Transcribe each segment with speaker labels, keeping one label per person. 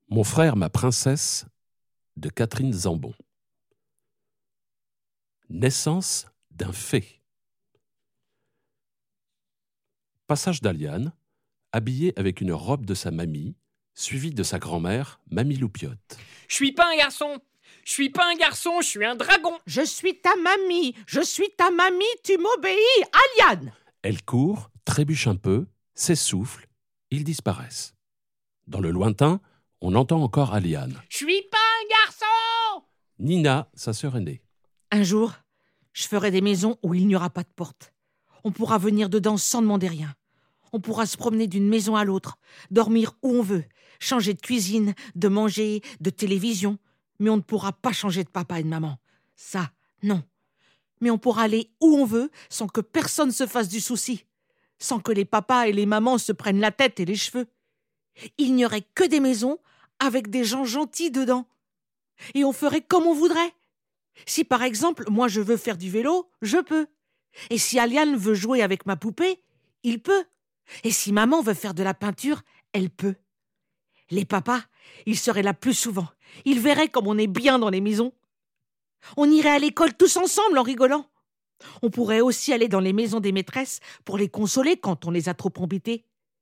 Speaker 1: Mon frère, ma princesse de Catherine Zambon. Naissance d'un fée. Passage d'Aliane, habillée avec une robe de sa mamie, suivie de sa grand-mère, Mamie Loupiote.
Speaker 2: Je suis pas un garçon. Je suis pas un garçon, je suis un dragon.
Speaker 3: Je suis ta mamie, tu m'obéis, Aliane.
Speaker 1: Elle court, trébuche un peu, s'essouffle, ils disparaissent. Dans le lointain, on entend encore Aliane.
Speaker 2: Je suis pas un garçon.
Speaker 1: Nina, sa sœur aînée.
Speaker 3: Un jour, je ferai des maisons où il n'y aura pas de porte. On pourra venir dedans sans demander rien. On pourra se promener d'une maison à l'autre, dormir où on veut, changer de cuisine, de manger, de télévision. Mais on ne pourra pas changer de papa et de maman. Ça, non. Mais on pourra aller où on veut sans que personne se fasse du souci. Sans que les papas et les mamans se prennent la tête et les cheveux. Il n'y aurait que des maisons avec des gens gentils dedans. Et on ferait comme on voudrait. Si par exemple, moi je veux faire du vélo, je peux. Et si Aliane veut jouer avec ma poupée, il peut. Et si maman veut faire de la peinture, elle peut. Les papas, ils seraient là plus souvent. Ils verraient comme on est bien dans les maisons. On irait à l'école tous ensemble en rigolant. On pourrait aussi aller dans les maisons des maîtresses pour les consoler quand on les a trop embêtés.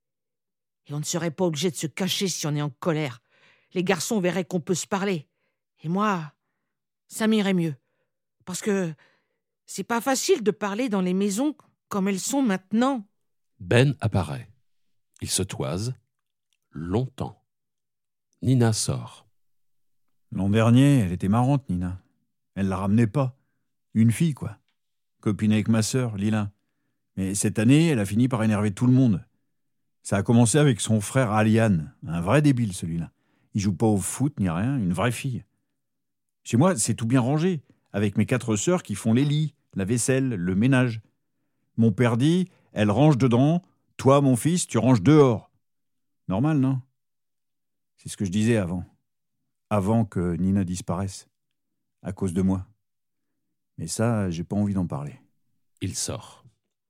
Speaker 3: Et on ne serait pas obligé de se cacher si on est en colère. Les garçons verraient qu'on peut se parler. Et moi, ça m'irait mieux. Parce que c'est pas facile de parler dans les maisons comme elles sont maintenant.
Speaker 1: Ben apparaît. Il se toise. Longtemps. Nina sort.
Speaker 4: L'an dernier, elle était marrante, Nina. Elle la ramenait pas. Une fille, quoi. Copine avec ma sœur, Lila. Mais cette année, elle a fini par énerver tout le monde. Ça a commencé avec son frère Aliane. Un vrai débile, celui-là. Il joue pas au foot ni rien, une vraie fille. Chez moi, c'est tout bien rangé, avec mes 4 sœurs qui font les lits, la vaisselle, le ménage. Mon père dit, elle range dedans, toi, mon fils, tu ranges dehors. Normal, non ? C'est ce que je disais avant. Avant que Nina disparaisse. À cause de moi. Mais ça, j'ai pas envie d'en parler.
Speaker 1: Il sort.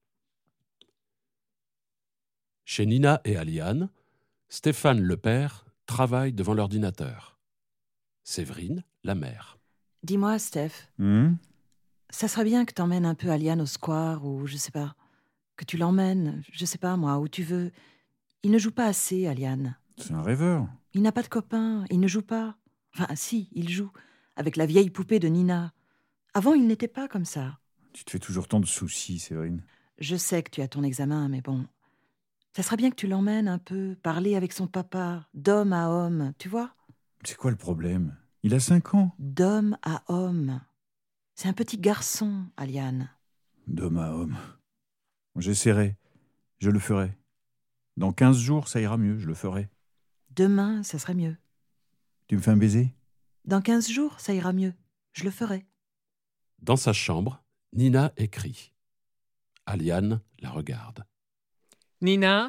Speaker 1: Chez Nina et Aliane, Stéphane, le père, travaille devant l'ordinateur. Séverine, la mère.
Speaker 5: Dis-moi, Steph, ça serait bien que t'emmènes un peu Aliane au square ou je sais pas. Que tu l'emmènes, je sais pas moi, où tu veux. Il ne joue pas assez, Aliane.
Speaker 4: C'est un rêveur.
Speaker 5: Il n'a pas de copain, il ne joue pas. Enfin, si, il joue. Avec la vieille poupée de Nina. Avant, il n'était pas comme ça.
Speaker 4: Tu te fais toujours tant de soucis, Séverine.
Speaker 5: Je sais que tu as ton examen, mais bon. Ça serait bien que tu l'emmènes un peu, parler avec son papa, d'homme à homme, tu vois ?
Speaker 4: C'est quoi le problème ? Il a 5 ans.
Speaker 5: D'homme à homme. C'est un petit garçon, Aliane.
Speaker 4: D'homme à homme. J'essaierai. Je le ferai. Dans 15 jours, ça ira mieux, je le ferai.
Speaker 5: Demain, ça serait mieux.
Speaker 4: Tu me fais un baiser ?
Speaker 5: Dans 15 jours, ça ira mieux. Je le ferai.
Speaker 1: Dans sa chambre, Nina écrit. Aliane la regarde.
Speaker 2: Nina,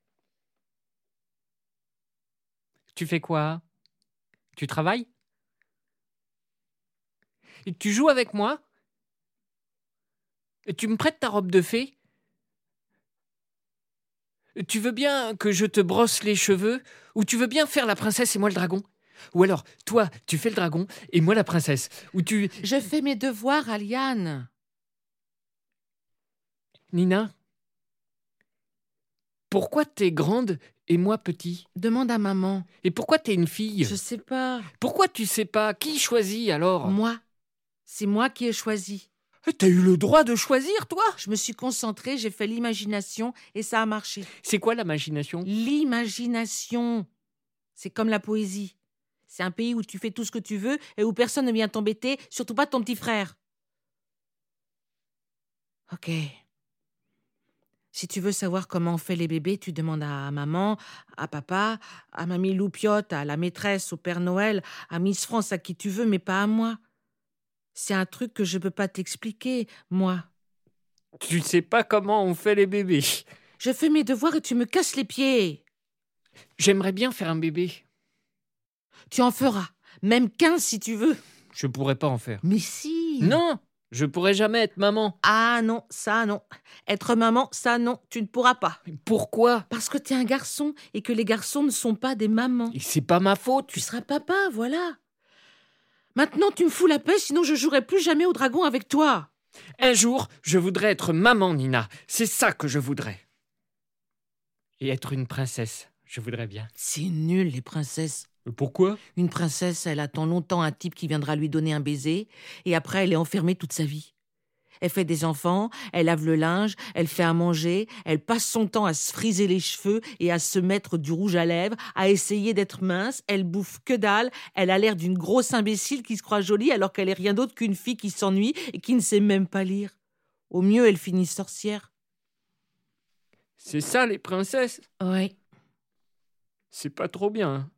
Speaker 2: tu fais quoi ? Tu travailles ? Et tu joues avec moi ? Et tu me prêtes ta robe de fée ? Tu veux bien que je te brosse les cheveux ? Ou tu veux bien faire la princesse et moi le dragon ? Ou alors, toi, tu fais le dragon et moi la princesse ? Ou tu...
Speaker 3: Je fais mes devoirs, Aliane.
Speaker 2: Nina, pourquoi t'es grande et moi petit ?
Speaker 3: Demande à maman.
Speaker 2: Et pourquoi t'es une fille ?
Speaker 3: Je sais pas.
Speaker 2: Pourquoi tu sais pas ? Qui choisit alors ?
Speaker 3: Moi. C'est moi qui ai choisi.
Speaker 2: T'as eu le droit de choisir, toi ?
Speaker 3: Je me suis concentrée, j'ai fait l'imagination et ça a marché.
Speaker 2: C'est quoi l'imagination ?
Speaker 3: L'imagination. C'est comme la poésie. C'est un pays où tu fais tout ce que tu veux et où personne ne vient t'embêter, surtout pas ton petit frère. Ok. Si tu veux savoir comment on fait les bébés, tu demandes à maman, à papa, à mamie Loupiote, à la maîtresse, au Père Noël, à Miss France, à qui tu veux, mais pas à moi. C'est un truc que je peux pas t'expliquer, moi.
Speaker 2: Tu sais pas comment on fait les bébés.
Speaker 3: Je fais mes devoirs et tu me casses les pieds.
Speaker 2: J'aimerais bien faire un bébé.
Speaker 3: Tu en feras, même 15 si tu veux.
Speaker 2: Je pourrais pas en faire.
Speaker 3: Mais si.
Speaker 2: Non, Je pourrai jamais être maman.
Speaker 3: Ah non, ça non. Être maman, ça non, tu ne pourras pas.
Speaker 2: Mais pourquoi?
Speaker 3: Parce que t'es un garçon et que les garçons ne sont pas des mamans.
Speaker 2: Et c'est pas ma faute.
Speaker 3: Tu seras papa, voilà. Maintenant, tu me fous la paix, sinon je jouerai plus jamais au dragon avec toi.
Speaker 2: Un jour, je voudrais être maman, Nina. C'est ça que je voudrais. Et être une princesse, je voudrais bien.
Speaker 3: C'est nul, les princesses.
Speaker 2: Pourquoi?
Speaker 3: Une princesse, elle attend longtemps un type qui viendra lui donner un baiser, et après, elle est enfermée toute sa vie. Elle fait des enfants, elle lave le linge, elle fait à manger, elle passe son temps à se friser les cheveux et à se mettre du rouge à lèvres, à essayer d'être mince, elle bouffe que dalle, elle a l'air d'une grosse imbécile qui se croit jolie alors qu'elle est rien d'autre qu'une fille qui s'ennuie et qui ne sait même pas lire. Au mieux, elle finit sorcière.
Speaker 2: C'est ça, les princesses?
Speaker 3: Oui.
Speaker 2: C'est pas trop bien. Hein.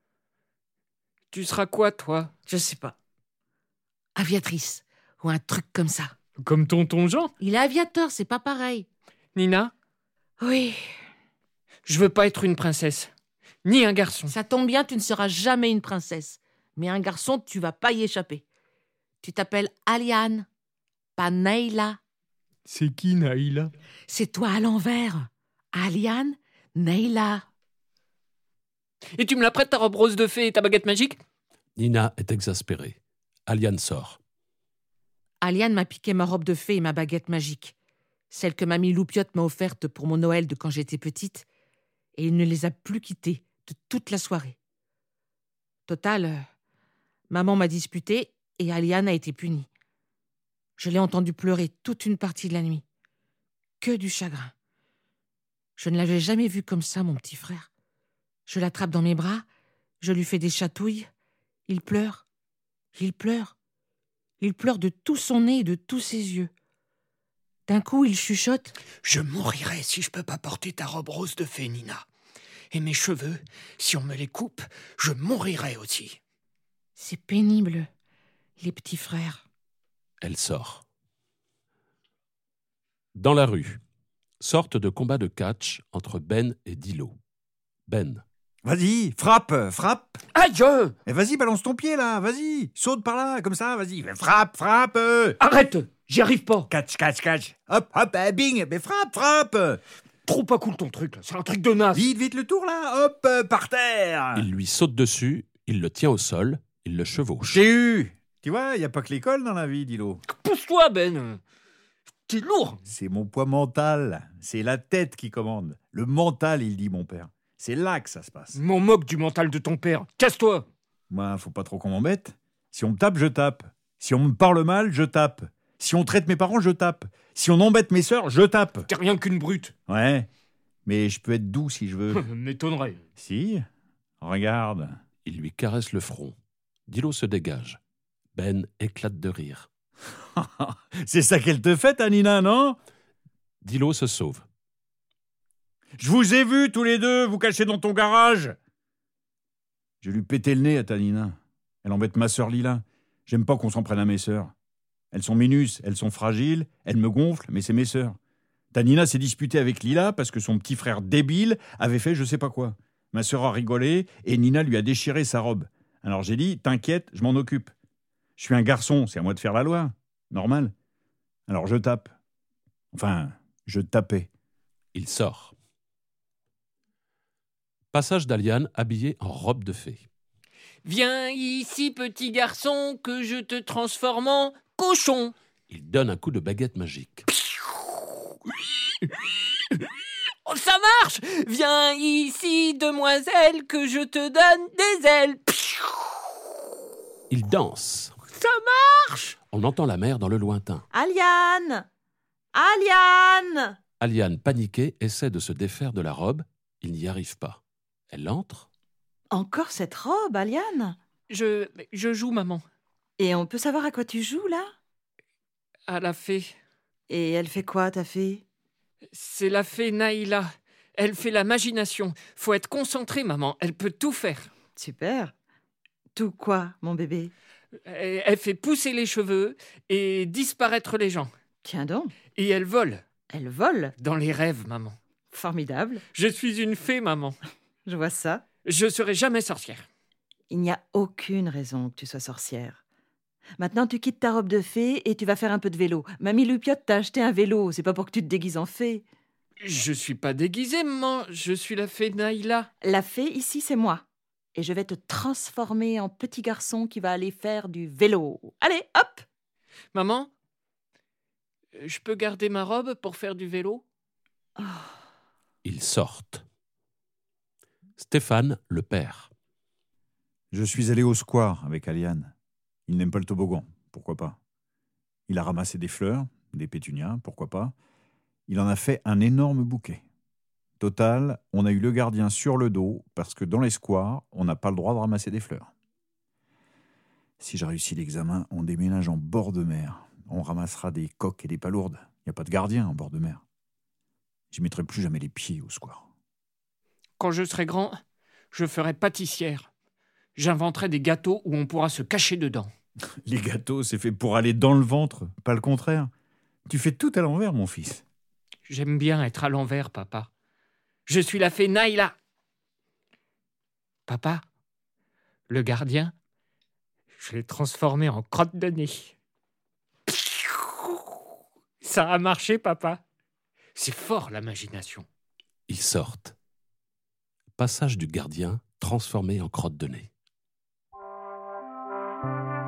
Speaker 2: Tu seras quoi, toi?
Speaker 3: Je sais pas. Aviatrice, ou un truc comme ça.
Speaker 2: Comme tonton Jean?
Speaker 3: Il est aviateur, c'est pas pareil.
Speaker 2: Nina,
Speaker 3: Oui,
Speaker 2: je veux pas être une princesse. Ni un garçon.
Speaker 3: ça tombe bien, tu ne seras jamais une princesse. Mais un garçon, tu vas pas y échapper. Tu t'appelles Aliane, pas Neila.
Speaker 2: C'est qui, Naïla?
Speaker 3: C'est toi à l'envers. Aliane, Neila.
Speaker 2: Et tu me la prêtes, ta robe rose de fée et ta baguette magique?
Speaker 1: Nina est exaspérée. Aliane sort.
Speaker 3: Aliane m'a piqué ma robe de fée et ma baguette magique. Celle que mamie Loupiote m'a offerte pour mon Noël de quand j'étais petite. Et il ne les a plus quittées de toute la soirée. Total, maman m'a disputé et Aliane a été punie. Je l'ai entendue pleurer toute une partie de la nuit. Que du chagrin. Je ne l'avais jamais vu comme ça, mon petit frère. Je l'attrape dans mes bras, je lui fais des chatouilles. Il pleure. Il pleure. Il pleure de tout son nez et de tous ses yeux. D'un coup, il chuchote.
Speaker 2: Je mourirai si je peux pas porter ta robe rose de fée, Nina. Et mes cheveux, si on me les coupe, je mourirai aussi.
Speaker 3: C'est pénible, les petits frères.
Speaker 1: Elle sort. Dans la rue, sorte de combat de catch entre Ben et Dilo. Ben.
Speaker 4: Vas-y, frappe, frappe.
Speaker 2: Aïe!
Speaker 4: Et vas-y, balance ton pied là, vas-y. Saute par là, comme ça, vas-y. Frappe, frappe.
Speaker 2: Arrête! J'y arrive pas!
Speaker 4: Catch, catch, catch. Hop, hop, bing. Mais frappe, frappe.
Speaker 2: Trop pas cool ton truc, là. C'est un truc de naze!
Speaker 4: Vite, vite le tour là. Hop, par terre.
Speaker 1: Il lui saute dessus, il le tient au sol, il le chevauche.
Speaker 4: J'ai eu. Tu vois, y a pas que l'école dans la vie, Dilo.
Speaker 2: Pousse-toi, Ben! T'es lourd!
Speaker 4: C'est mon poids mental. C'est la tête qui commande. Le mental, il dit mon père. C'est là que ça se passe.
Speaker 2: M'en moque du mental de ton père. Casse-toi!
Speaker 4: Moi, faut pas trop qu'on m'embête. Si on me tape, je tape. Si on me parle mal, je tape. Si on traite mes parents, je tape. Si on embête mes sœurs, je tape.
Speaker 2: T'es rien qu'une brute.
Speaker 4: Ouais, mais je peux être doux si je veux.
Speaker 2: M'étonnerait.
Speaker 4: Si, regarde.
Speaker 1: Il lui caresse le front. Dilo se dégage. Ben éclate de rire.
Speaker 4: C'est ça qu'elle te fait, ta Nina, non?
Speaker 1: Dilo se sauve.
Speaker 4: Je vous ai vus tous les deux, vous cachez dans ton garage. Je lui pétais le nez à ta Nina. Elle embête ma sœur Lila. J'aime pas qu'on s'en prenne à mes sœurs. Elles sont minus, elles sont fragiles, elles me gonflent, mais c'est mes sœurs. Ta Nina s'est disputée avec Lila parce que son petit frère débile avait fait je sais pas quoi. Ma sœur a rigolé et Nina lui a déchiré sa robe. Alors j'ai dit, t'inquiète, je m'en occupe. Je suis un garçon, c'est à moi de faire la loi. Normal. Alors je tape. Enfin, je tapais.
Speaker 1: Il sort. Passage d'Aliane habillée en robe de fée.
Speaker 2: Viens ici, petit garçon, que je te transforme en cochon.
Speaker 1: Il donne un coup de baguette magique.
Speaker 2: Oh, ça marche! Viens ici, demoiselle, que je te donne des ailes.
Speaker 1: Il danse.
Speaker 2: Ça marche!
Speaker 1: On entend la mer dans le lointain.
Speaker 5: Aliane! Aliane!
Speaker 1: Aliane, paniquée, essaie de se défaire de la robe. Il n'y arrive pas. Elle entre.
Speaker 5: Encore cette robe, Aliane?
Speaker 2: Je joue, maman.
Speaker 5: Et on peut savoir à quoi tu joues, là?
Speaker 2: À la fée.
Speaker 5: Et elle fait quoi, ta fée?
Speaker 2: C'est la fée Naïla. Elle fait la magination. Faut être concentré, maman. Elle peut tout faire.
Speaker 5: Super. Tout quoi, mon bébé?
Speaker 2: Elle fait pousser les cheveux et disparaître les gens.
Speaker 5: Tiens donc,
Speaker 2: Et elle vole.
Speaker 5: elle vole.
Speaker 2: Dans les rêves, maman.
Speaker 5: Formidable.
Speaker 2: Je suis une fée, maman.
Speaker 5: Je vois ça.
Speaker 2: Je serai jamais sorcière.
Speaker 5: Il n'y a aucune raison que tu sois sorcière. Maintenant, tu quittes ta robe de fée et tu vas faire un peu de vélo. Mamie Loupiote t'a acheté un vélo, c'est pas pour que tu te déguises en fée.
Speaker 2: Je suis pas déguisée, maman. Je suis la fée Naïla.
Speaker 5: La fée, ici, c'est moi. Et je vais te transformer en petit garçon qui va aller faire du vélo. Allez, hop!
Speaker 2: Maman, je peux garder ma robe pour faire du vélo?
Speaker 1: Ils sortent. Stéphane, le père.
Speaker 4: Je suis allé au square avec Aliane. Il n'aime pas le toboggan, pourquoi pas. Il a ramassé des fleurs, des pétunias, pourquoi pas. Il en a fait un énorme bouquet. Total, on a eu le gardien sur le dos parce que dans les squares, on n'a pas le droit de ramasser des fleurs. Si j'ai réussi l'examen, on déménage en bord de mer. On ramassera des coques et des palourdes. Il n'y a pas de gardien en bord de mer. Je ne mettrai plus jamais les pieds au square.
Speaker 2: Quand je serai grand, je ferai pâtissière. J'inventerai des gâteaux où on pourra se cacher dedans.
Speaker 4: Les gâteaux, c'est fait pour aller dans le ventre, pas le contraire. Tu fais tout à l'envers, mon fils.
Speaker 2: J'aime bien être à l'envers, papa. Je suis la fée Naïla. Papa, le gardien, je l'ai transformé en crotte de nez. Ça a marché, papa. C'est fort, l'imagination.
Speaker 1: Ils sortent. Passage du gardien transformé en crotte de nez.